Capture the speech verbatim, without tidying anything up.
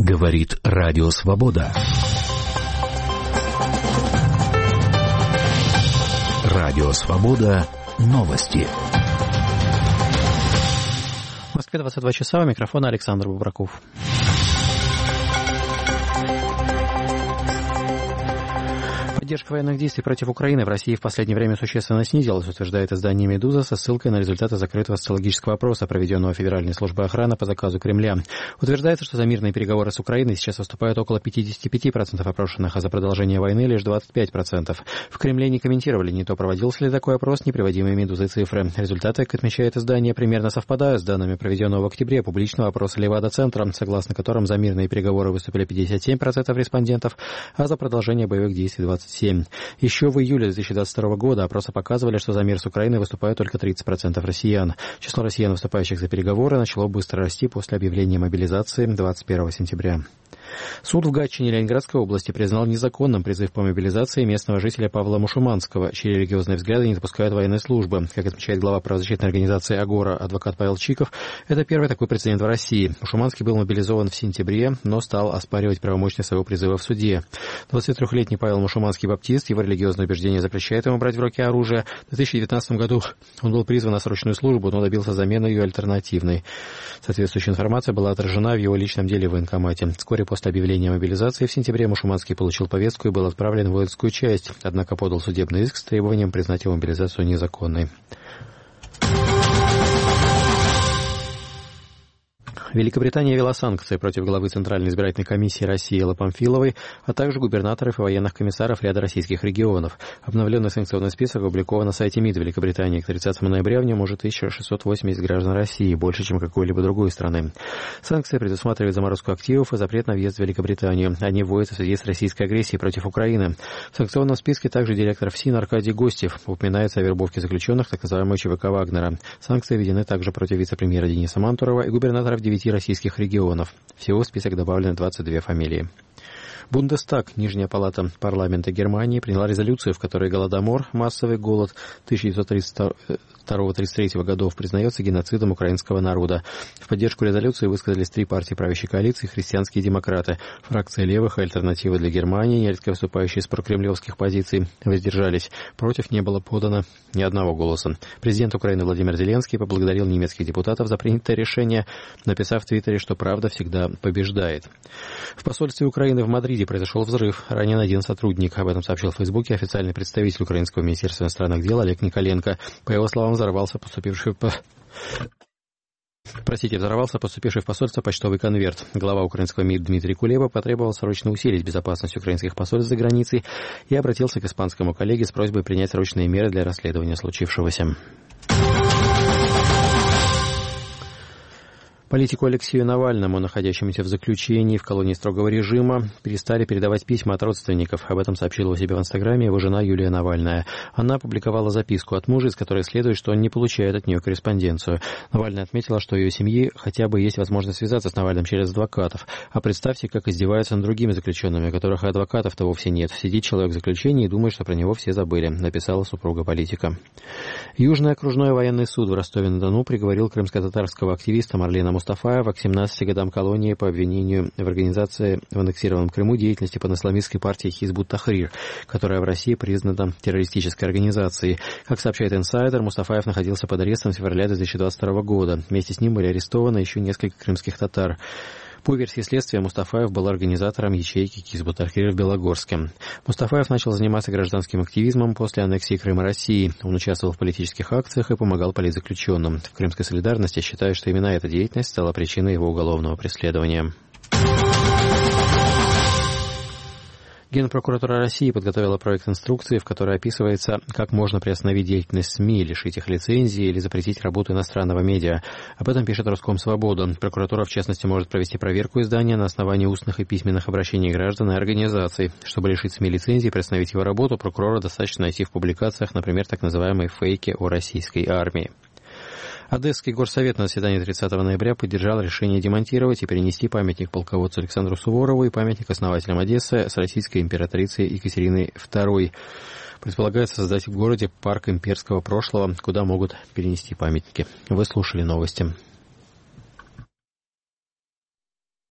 Говорит Радио Свобода. Радио Свобода. Новости. В Москве двадцать два часа. У микрофона Александр Бубраков. Поддержка военных действий против Украины в России в последнее время существенно снизилась, утверждает издание «Медуза» со ссылкой на результаты закрытого социологического опроса, проведенного Федеральной службой охраны по заказу Кремля. Утверждается, что за мирные переговоры с Украиной сейчас выступают около пятьдесят пять процентов опрошенных, а за продолжение войны лишь двадцать пять процентов. В Кремле не комментировали ни то, проводился ли такой опрос, ни приводимые «Медузой» цифры. Результаты, как отмечает издание, примерно совпадают с данными проведенного в октябре публичного опроса Левада-центра, согласно которым за мирные переговоры выступили пятьдесят семь процентов респондентов, а за продолжение боевых действий двадцать семь процентов. Еще в июле две тысячи двадцать второго года опросы показывали, что за мир с Украиной выступают только тридцать процентов россиян. Число россиян, выступающих за переговоры, начало быстро расти после объявления мобилизации двадцать первого сентября. Суд в Гатчине Ленинградской области признал незаконным призыв по мобилизации местного жителя Павла Мушуманского, чьи религиозные взгляды не допускают военной службы. Как отмечает глава правозащитной организации «Агора» адвокат Павел Чиков, это первый такой прецедент в России. Мушуманский был мобилизован в сентябре, но стал оспаривать правомочность своего призыва в суде. двадцатитрёхлетний Павел Мушуманский баптист, его религиозное убеждение запрещает ему брать в руки оружие. В две тысячи девятнадцатом году он был призван на срочную службу, но добился замены ее альтернативной. Соответствующая информация была отражена в его личном деле в военкомате. Вскоре после После объявления мобилизации в сентябре Мушуманский получил повестку и был отправлен в воинскую часть, однако подал судебный иск с требованием признать его мобилизацию незаконной. Великобритания ввела санкции против главы Центральной избирательной комиссии России Эллы Памфиловой, а также губернаторов и военных комиссаров ряда российских регионов. Обновленный санкционный список опубликован на сайте МИД Великобритании. К тридцатому ноября в нем уже тысяча шестьсот восемьдесят граждан России, больше, чем какой-либо другой страны. Санкции предусматривают заморозку активов и запрет на въезд в Великобританию. Они вводятся в связи с российской агрессией против Украины. В санкционном списке также директор ФСИН Аркадий Гостев. Упоминается о вербовке заключенных так называемого ЧВК Вагнера. Санкции введены также против вице-премьера Дениса Мантурова и губернаторов девяти российских регионов. Всего в список добавлены двадцать две фамилии. Бундестаг, нижняя палата парламента Германии, приняла резолюцию, в которой Голодомор, массовый голод тысяча девятьсот тридцать второго — тридцать третьего годов, признается геноцидом украинского народа. В поддержку резолюции высказались три партии правящей коалиции: христианские демократы, фракция левых и альтернатива для Германии, нередко выступающие с прокремлевских позиций, воздержались. Против не было подано ни одного голоса. Президент Украины Владимир Зеленский поблагодарил немецких депутатов за принятое решение, написав в Твиттере, что правда всегда побеждает. В посольстве Украины в Мадриде произошел взрыв. Ранен один сотрудник. Об этом сообщил в Фейсбуке официальный представитель Украинского министерства иностранных дел Олег Николенко. По его словам, взорвался поступивший по... Простите, взорвался поступивший в посольство почтовый конверт. Глава украинского МИД Дмитрий Кулеба потребовал срочно усилить безопасность украинских посольств за границей и обратился к испанскому коллеге с просьбой принять срочные меры для расследования случившегося. Политику Алексею Навальному, находящемуся в заключении в колонии строгого режима, перестали передавать письма от родственников. Об этом сообщила у себя в Инстаграме его жена Юлия Навальная. Она опубликовала записку от мужа, из которой следует, что он не получает от нее корреспонденцию. Навальная отметила, что у ее семьи хотя бы есть возможность связаться с Навальным через адвокатов. А представьте, как издеваются над другими заключенными, у которых адвокатов-то вовсе нет. Сидит человек в заключении и думает, что про него все забыли, написала супруга политика. Южный окружной военный суд в Ростове-на-Дону приговорил крымско-татарского активиста Марлена Мустафаева к семнадцати годам колонии по обвинению в организации в аннексированном Крыму деятельности панисламистской партии Хизбут Тахрир, которая в России признана террористической организацией. Как сообщает инсайдер, Мустафаев находился под арестом с февраля две тысячи двадцать второго года. Вместе с ним были арестованы еще несколько крымских татар. По версии следствия, Мустафаев был организатором ячейки Хизбут Тахрир в Белогорске. Мустафаев начал заниматься гражданским активизмом после аннексии Крыма России. Он участвовал в политических акциях и помогал политзаключенным. В Крымской солидарности считают, что именно эта деятельность стала причиной его уголовного преследования. Генпрокуратура России подготовила проект инструкции, в которой описывается, как можно приостановить деятельность СМИ, лишить их лицензии или запретить работу иностранного медиа. Об этом пишет Роскомсвобода. Прокуратура, в частности, может провести проверку издания на основании устных и письменных обращений граждан и организаций. Чтобы лишить СМИ лицензии и приостановить его работу, прокурора достаточно найти в публикациях, например, так называемые фейки о российской армии. Одесский горсовет на заседании тридцатого ноября поддержал решение демонтировать и перенести памятник полководцу Александру Суворову и памятник основателям Одессы с российской императрицей Екатериной второй. Предполагается создать в городе парк имперского прошлого, куда могут перенести памятники. Вы слушали новости.